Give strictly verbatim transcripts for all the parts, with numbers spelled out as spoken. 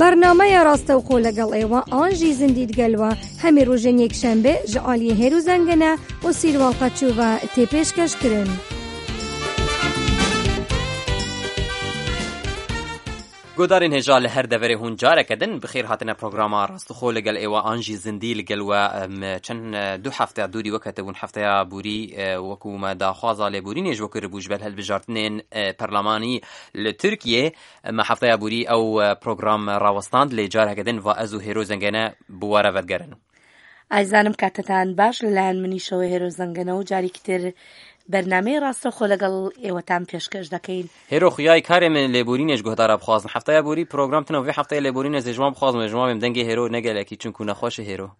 برنامه راست و خو لگل ایوا آنجی زندید گلوا همی روژن یک شنبه جعالی هیرو زنگنه و سیروال قچو و تیپیش کش کرن. گودارین هجال هر دوره هون جاره کدن بخیر هاتنه پروگرام راست خو لگل ایوا آنجی زندی لگل و چند دو هفته دوری وقت بون هفته بوری وکو ما داخوازا لبوری نیج وکر بوجبل هل بجارتنین پارلمانی لترکیه ما هفته بوری او پروگرام راوستاند لجاره کدن و ازو هیرو زنگنه بواره ودگرن. عزیزانم کاتتان باش لان منی شو هیرو زنگنه و جاری کتر برنامه راست خو لگل ایواتام پیشکش دکین. هیرو خیای کاری من لبورینش گهدار بخوازن هفته بوری پروگرام تنو وی هفته لبورین از جواب بخوازم جواب دنگه هیرو نگله کی چون کنه خوش هیرو.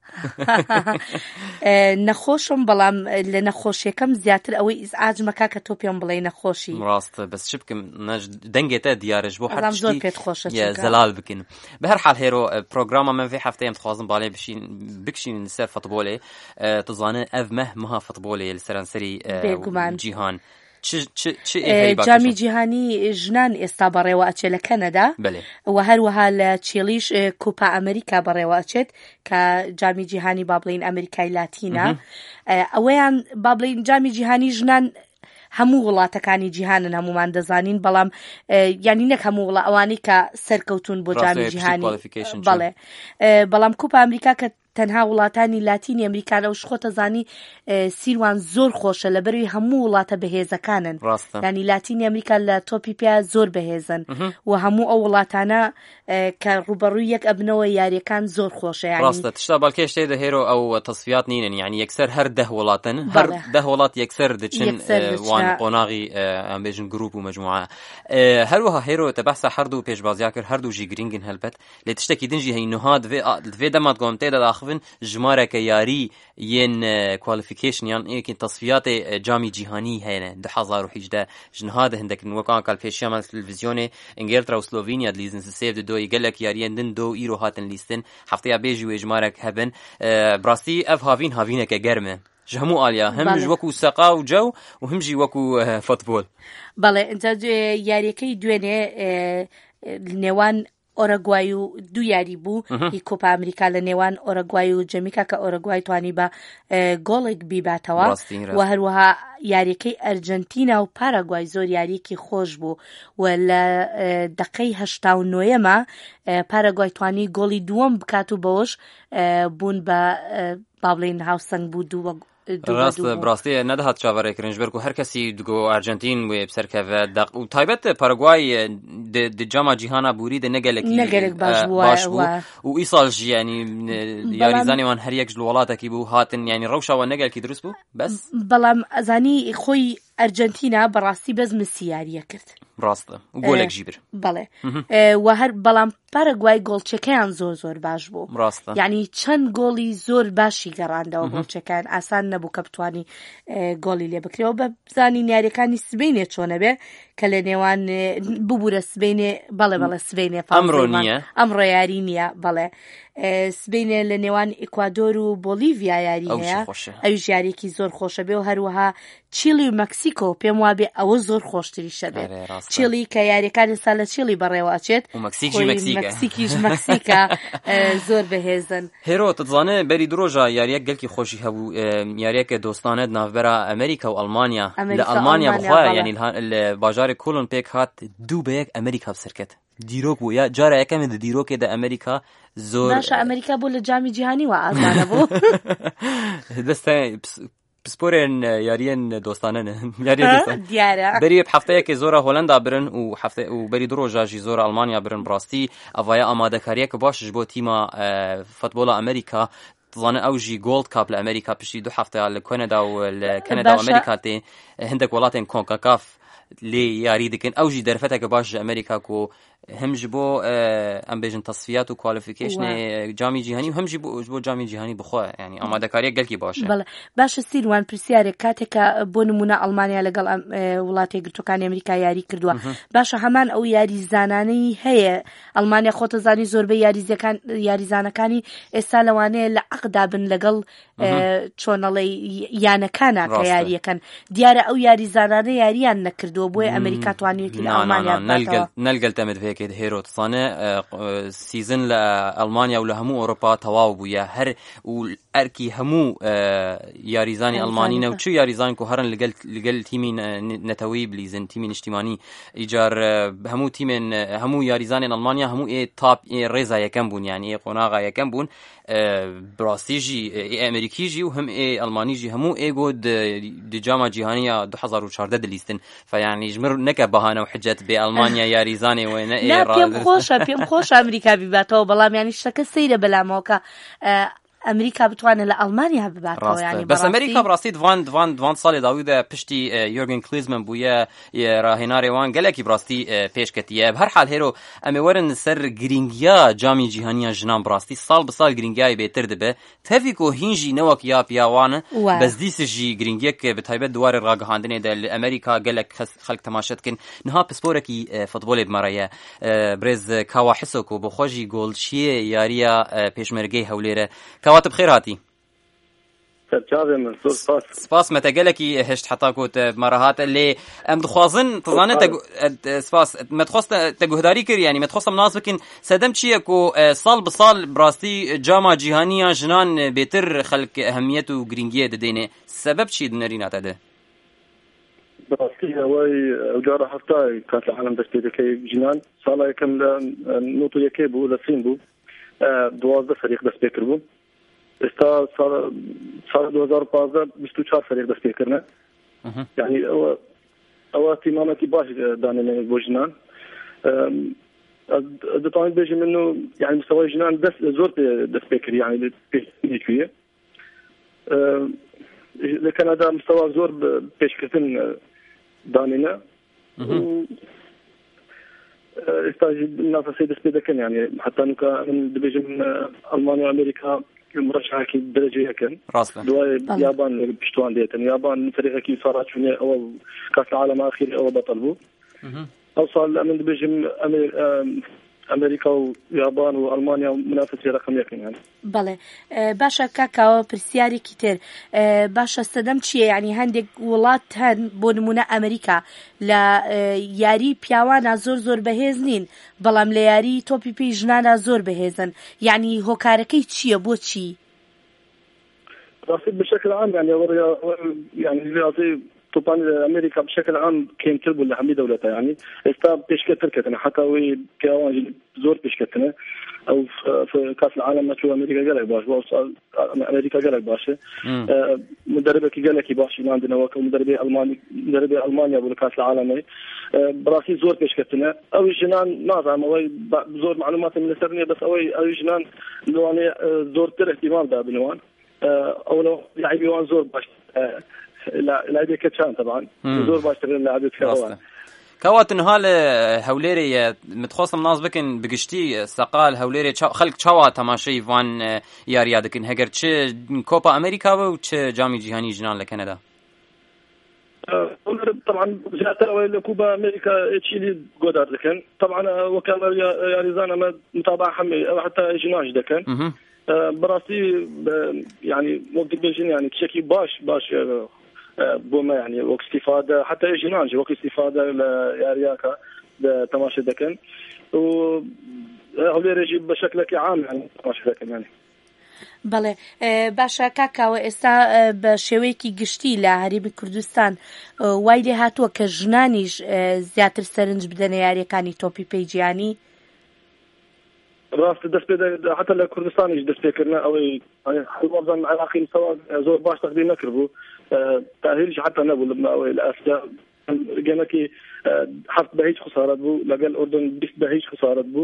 نخوشم بلام لنخوشی کم زیاتر اوی از عاج مکاک توپیم بلای نخوشی. راست بس شبکم نج دنگه تا دیارش بو هر چی یا زلال بکن. به هر حال هیرو پروگرام من وی هفته ام تخوازم بالای بشین بکشین سر فوتباله تزانه اف مه مها فوتباله لسرانسری جهان. چه چه چه جامی جهانی جنان استابره و اچل کانادا و هر وحال چیلیش کوپا امریکا بره و اچت که جامی جهانی بابلین امریکای لاتینا اویان بابلین جامی جهانی جنان همو وڵاتەکانی جیهانن هەمومان دەزانین بەڵام یعنی نەک هەموو وڵات ئەوانەی کە سەرکەوتون بۆ جامی جیهانی بەڵێ بەڵام کوپا ئەمریکا کە تەنها وڵاتانی لاتینی ئەمریکا لەو شخۆتە زانی سیروان زۆر خۆشە لەبەروی هەموو وڵاتە بەهێزەکانن یعنی لاتینی ئەمریکا لە تۆپی پیا زۆر بەهێزن و هەموو ئەو وڵاتانە کە ڕوبەڕووی یەک ئەبنەوە یاریەکان زۆر خۆشە ڕاستە تشتا بەڵکێ شتێ دەهێرۆ ئەو تەصفیات نینن یعنی یەکسەر هەر دە وڵاتن هەر دە وڵات یەکسەر دەچن وان قۆناغی ئەم بێژن گروپ و مەجموعە هەروەها هێرۆ تە بەحسە هەردوو پێشبازیا کرد هەردووژی گرنگن هەلبەت لێ تشتێکی دنجی هەی نوهاد دوێ دەمات گۆم تێدا داخفن ژمارەکە یاری یەن کوالیفیکیشن یان یەکین تەصفیاتی جامی جیهانی هەیە دو هەزار و هەژدە ژنهاد هەندێکن وەکان کال پێشیامە تەلڤیزیۆنێ ئینگلترا و سلۆڤینیا لیزن سێف دۆی گەلێک یاریەن دن دۆ ئیرۆ هاتن لیستن هەفتەیە بێژی وێ ژمارەك هەبن براستی ئەف هاوین هاوینەکە گەرمە هەموو ئالیا هەمش وەکو سەقا و جەو و هەمژی وەکو فوتبۆل بەڵێ ئەجا یاریەکەی دوێنێ نێوان ئۆرەگوای و دوو یاری بوو هی کۆپا ئەمریکا لە نێوان ئۆرەگوای و جەمیکا کە ئۆرەگوای توانی بە گۆڵێک بیباتەوە و هەروەها یاریەکەی ئەرجەنتینا و پاراگوای زۆر یاریەکی خۆش بوو و لە دەقەی هەشتا و نۆیەمە پاراگوای توانی گۆڵی دووەم بکات و بەوەش بوون بە بابلین هاوسەنگ بوو دووە راست براستی ندهات چاوره کرنج برکو هر کسی دگو ارجنتین و بسرکه دق و تایبت پاراگوای د جام جهان بوری د نگلکی نگلک باش بو و ایصال یعنی یاریزانی وان هر یک جلوالاته کی بو هاتن یعنی روشا و نگلکی درست بو بس بلام ازانی خوی ئەرجەنتینا بەڕاستی بەزمە سیاریە کرد ڕاستە و گۆلێک ژیبر بەڵێ و هەر بەڵام پەرەگوای گۆڵچەکەیان زۆر زۆر باش بوو ڕاستە یعنی چەند گۆڵی زۆر باشی گەڕاندەوە گۆڵچەکەیان ئاسان نەبوو کە بتوانی گۆڵی لێ بکرێەوە بە بزانین یاریەکانی سبەینێ چۆنە بێ کە لە نێوان ببوورە سبەینێ بەڵێ بەڵێ سبەینێ ئەمڕۆ نییە ئەمڕۆ یاری نییە بەڵێ سبەینێ لە نێوان ئیکوادۆر و بۆلیڤیا یاری هەیە ئەویش یاریەکی زۆر خۆشە بێ و هەروەها چیلی و مەکسیکۆ پێم وابێ ئەوە زۆر خۆشتریشە بێ چیلی کە یاریەکانی سا لە چیلی بەڕێوە ئەچێت و مەکسیکی مەکسیکیش مەکسیکە زۆر بەهێزن هێرۆ تزانێ بەری درۆژە یاریەک گەلکی خۆشی هەبوو یاریەکە دۆستانەت ناوبەرە ئەمریکا و ئەڵمانیا لە ئەڵمانیا بخوایە یعنی لە باژارێ کۆلۆن پێک هات دوو بەیەک ئەمریکا بسەرکەت دیرۆک بوو یا جارە یەکەمێ لە دیرۆکێدا ئەمریکا زۆر باشە ئەمریکا بۆ لە جامی جیهانی و ئازانە بوو دەستە پسپۆرێن یاریەن دۆستانەن دیارە بەری هەفتەیەکی زۆرە هۆلەندا برن و هەفتە و بەری درۆژاژی زۆر ئەڵمانیا برن بڕاستی ئەڤایە ئامادەکاریەکە باشش بۆ تیمە فوتبۆڵە ئەمریکا تزانە ئەوژی گۆڵد کاپ لە ئەمریکا پشتی دوو هەفتەیە لە کەنەدا و لە کەنەدا و ئەمریکا تێ هەندێک وڵاتێن کۆنکاکاف لێ یاری دەکەن ئەوژی دەرفەتێکە باش ئەمریکا کۆ همج بو ام بيجن تصفيات و كواليفيكيشن جامي جهاني و همج بو بو جامي جهاني بخوا يعني اما دكاري گلكي باشه بله باش سيروان برسياري كاتك بو نمونه المانيا لقل ولاتي گرتوکان امريكا ياري كردوا باش همان او ياري زاناني هي المانيا خوت زاني زور به ياري زكان ياري زانكاني اسالوانه لعقدا بن لقل چونلي يانكانا كياري كان ديار او ياري زانانه ياريان نكردو بو امريكا توانيتي المانيا نلقل نلقل تمد هەیەکێت هێرۆ تزانێ سیزن لە ئەڵمانیا و لە هەموو ئەوروپا تەواو بووە هەر و ئەرکی هەموو یاریزانی ئەڵمانینە و چ یاریزان کو هەرن لەگەل لەگەل تیمی نەتەوەی بلیزن تیمی نیشتیمانی ئیجار هەموو تیمێن هەموو یاریزانێن ئەڵمانیا هەموو ئێ تاپ ئێ ڕێزا یەکەم بوون یانی ئێ قۆناغا یەکەم بوون براستیژی ئەمریکیژی و هەم ئێ ئەڵمانیژی هەموو ئێگۆ دجاما جیهانیە دو هەزار و چواردە دلیستن فیانی ژمر نەکە بەهانە و حجەت بێ ئەڵمانیا یاریزانێ وێنە ئێ پێم خۆشە پێم خۆش ئەمریکا بیباتەوە بەڵام ینی شتەکە سەیرە بەلامەوەکە ئەمریکا بتوانێت لە ئەڵمانیا بباتەوە ینی بەس ئەمریکا بڕاستی دوان دوان دوان ساڵی داویدا پشتی یۆرگن کلیزمن بوویە ڕاهێناریوان گەلێکی بڕاستی پێشکەتیە بە هەر حال هێرۆ ئەمێ وەرن سەر گرنگیا جامی جیهانیە ژنان بڕاستی ساڵ بە ساڵ گرنگیای بێتر دەبێ تەفیک و هینژی نەوەک یا پیاوانە بەس دیسژی گرنگیەک بەتایبەت دوارێ ڕاگەهاندنێدا لە ئەمریکا گەلێک خەڵک تەماشەتکن نها پسپۆرێکی فوتبۆلێ بمەڕەیە برێز کاوا حسۆکۆ بۆ خۆشی گۆڵچیە یاریە پێشمەرگەی هەولێرە کەواتە بخێر هاتی سپاس مەتەگەلێکی هێشت حتا کۆت مەڕەهاتە لێ ئەم دخوازن تزانێت سپاس مەتخواست تەگوهداری کرد ینی مەتخواستم ناز بکەین سەدەم چییە کۆ ساڵ بە ساڵ بڕاستی جاما جیهانیە ژنان بێتر خەڵک ئەهەمیەت و گرنگیە دەدەینێ سەبەب چی دنەریناتەدە بڕاستی ئەوەی ئەوجارە هەفتای کات لە عالەم دەست پێ دەکەی ژنان ساڵا یەکەم لە نۆت و یەکەی بوو لە سین بوو دوازدە فەریق دەست پێ کردبوو ئێستا ساڵ دو هەزار و پانزدە بیست و چوار فەریق دەست پێکردنە یعنی ئەوە ئەوە تیمامەتی باش دانێنێت بۆ ژنان دەتوانێت بێژم من و یعنی مستەوای ژنان دەست زۆر دەست پێ کرد یعنی پێشکویە لە کەنادا مستەوا زۆر پێشکردن دانێنە ئێستا ناسەسەی دەست پێ دەکەن یعنی حتا نوکە من دەبێژم ئەڵمانیا و ئەمریکا مرشحێکی دەرەجە یەکەن دوای یابان پشتوان دێتن یابان فەریقێکی ساڕاچوونێ ئەوە کاس العالەم ئاخیری ئەوە بەتەڵ بوو ئەو ساڵ من دەبێژم ئەمریکا و یابان و ئەڵمانیا و منافسی ڕقم یەکن یعنی بەڵێ باشە کاکاوە پرسیارێکی تر باشە سەدەم چییە یعنی هەندێک وڵات هەن بۆ نمونە ئەمریکا لە یاری پیاوانە زۆر زۆر بەهێز نین بەڵام لە یاری تۆپی پێی ژنانە زۆر بەهێزن یعنی هۆکارەکەی چییە بۆچی ڕاستی بشکل عام يعني يعني رياضي طبعا امريكا بشكل عام كان تلبوا لهمي دولتها يعني استا بيشكتر كتنا حتى وي كيوان زور بيشكتنا او في كاس العالم ما شو امريكا قالك باش امريكا قالك باش مدربك قالك باش عندنا وك مدربي الماني مدربي المانيا بكاس العالم براسي زور بيشكتنا او جنان ما زعما وي زور معلومات من سرني بس او او جنان لو يعني زور تر اهتمام ده بنوان او لو لاعبي وان زور باش لا لاعبي كتشان طبعا زور باش تر لاعبي كوان كواتن هال هوليري متخصم ناز بكن بقشتي سقال هوليري خلق چاوا تماشي وان ياريا دكن هگر چه كوبا امريكا و چه جامي جهاني جنان لكندا طبعا جاءت كوبا امريكا تشيلي غودار دكن طبعا وكان ياريزانا متابعه حمي حتى جناج دكن براسي يعني وقت بيجين يعني تشكي باش باش بوما يعني وقت استفادة حتى جنانج وقت استفادة ليارياكا لتماشي دكن و هولي رجي بشكل عام يعني تماشي دكن يعني بەڵێ باشە کاکاوە ئێستا بە شێوەیەکی گشتی لە هەرێمی کوردستان وای لێ هاتووە کە ژنانیش زیاتر سەرنج بدەنە یاریەکانی تۆپی پێی گیانی راست دەست پێ حتى لە کوردستانیش دەست پێکردنە ئەوەی حڵوەبزان عراقی سەوا زۆر باش تەقدیم نەکردبوو تاهیلش حتى نەبوو لەبنەوەی لە ئەسدا گەمەکی حەفت بە هیچ خسارەت بوو لەگەڵ ئوردن بیست بە هیچ خسارەت بوو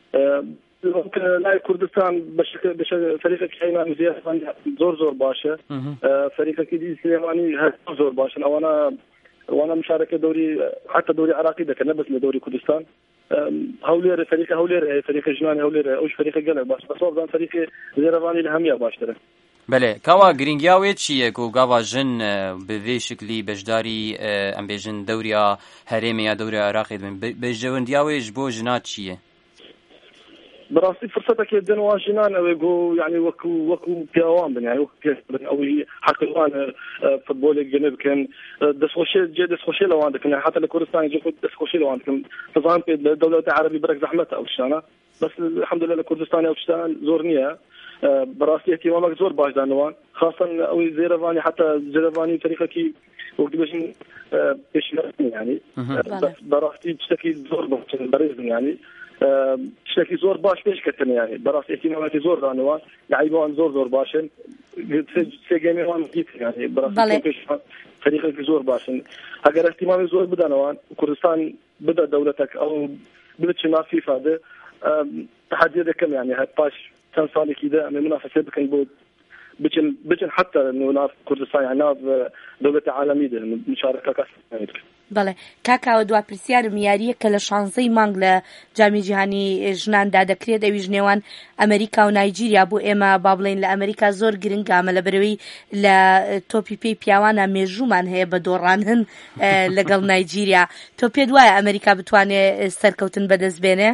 لا كردستان بشكل فريق كينان زيادة زور زور باشا فريق كيدي سليماني زور باشا وانا وانا مشاركة دوري حتى دوري عراقي ده كان بس لدوري كردستان هولير فريق هولير فريق جنان هولير اوش فريق قلق باش بس وضع فريق زيرفاني الهمية باش ترى بله کاوا گرینگیاوی چیه کو گاوا جن به وی شکلی بجداری ام بجن دوریا هرمی یا دوریا عراقی بن بجوندیاویش بو جنات چیه براسي فرصتك يدن واجنان او يقول يعني وكو وكو بيوان بن يعني وكو او حق الان فوتبول الجنوب كان دسخوشي جي دسخوشي لو عندك يعني حتى الكردستان يجي دسخوشي لو عندك نظام الدوله العربيه برك زحمتها او شانه بس الحمد لله الكردستان او شتان زورنيه براسي اهتمامك زور باش دانوان خاصه او زيرفاني حتى زيرفاني طريقه كي وقت باش باش يعني بس براسي بشكل زور باش بريز يعني بشكل زور باش بيش كتن يعني براسي اهتماماتي زور دانوان لعيبان زور زور باشن سي جيمي وان يعني براسي فريقك زور باشن اگر اهتمامي زور بدانوان كردستان بدا دولتك او بدت ما في فاده تحدي ده كم يعني هالباش كان صار كده من منافسه بكن بود بجن بجن حتى انه ناف كردستان يعني ناف دوله عالميه ده مشاركه كاس بله کاکاو دوا پرسیارم یاریە کە لە شانزەی مانگ لە جامی جیهانی ژناندا دەکرێت ئەویش نێوان ئەمریکا و نایجیریا بۆ ئێمە با بڵێن لە ئەمریکا زۆر گرنگامە لە بەرەوەی لە تۆپی پێی پیاوانە مێژومان هەیە بە دۆڕانهن لەگەڵ نایجیریا تۆ پێت وایە ئەمریکا بتوانێت سەرکەوتن بەدەست بێنێ؟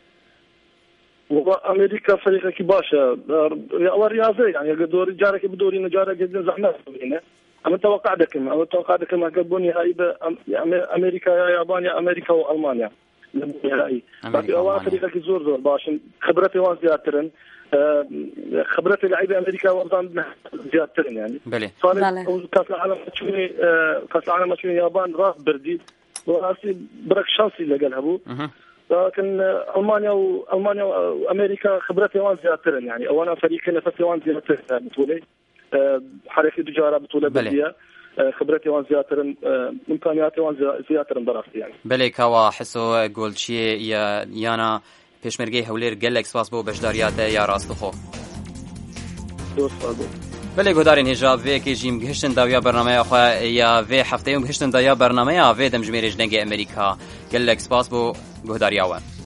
وأمريكا فريقك باشا ورياضي يعني دوري جارك بدوري نجارك جدا زحمة هنا أنا توقع دكم أنا توقع دكم هكذا هاي أمريكا يا يابان يا أمريكا وألمانيا هاي لكن أول فريقك زور زور باشن خبرتي وان زيادترن خبرتي لعيبة أمريكا وأيضا زيادترن يعني صار كأس العالم تشوفني كأس العالم تشوفني اليابان راس بردي وراسي برك شانسي اللي قالها أبو لكن ألمانيا وألمانيا وأمريكا خبرتي وان زيادترن يعني أولا فريق نفسي وان زيادترن بتقولي حركة تجارة بطولة بلدية خبرتي وان زيادترن إمكانياتي وان زيادترن دراستي يعني بله كوا حسو قولشي يا يانا پێشمەرگەی هەولێر گەلێک سپاس بۆ بەشداریاتە یا ڕاستەخۆ بەڵێ گۆدارین هێژا vێکێژیم گەشتن داویا بەرنامەیە خۆ یا vێ هەفتەیەم گەشتن دایا بەرنامەیە vێ دەمژمێرێژ دەنگی ئەمریکا گەلێک سپاس بۆ گۆداریاوە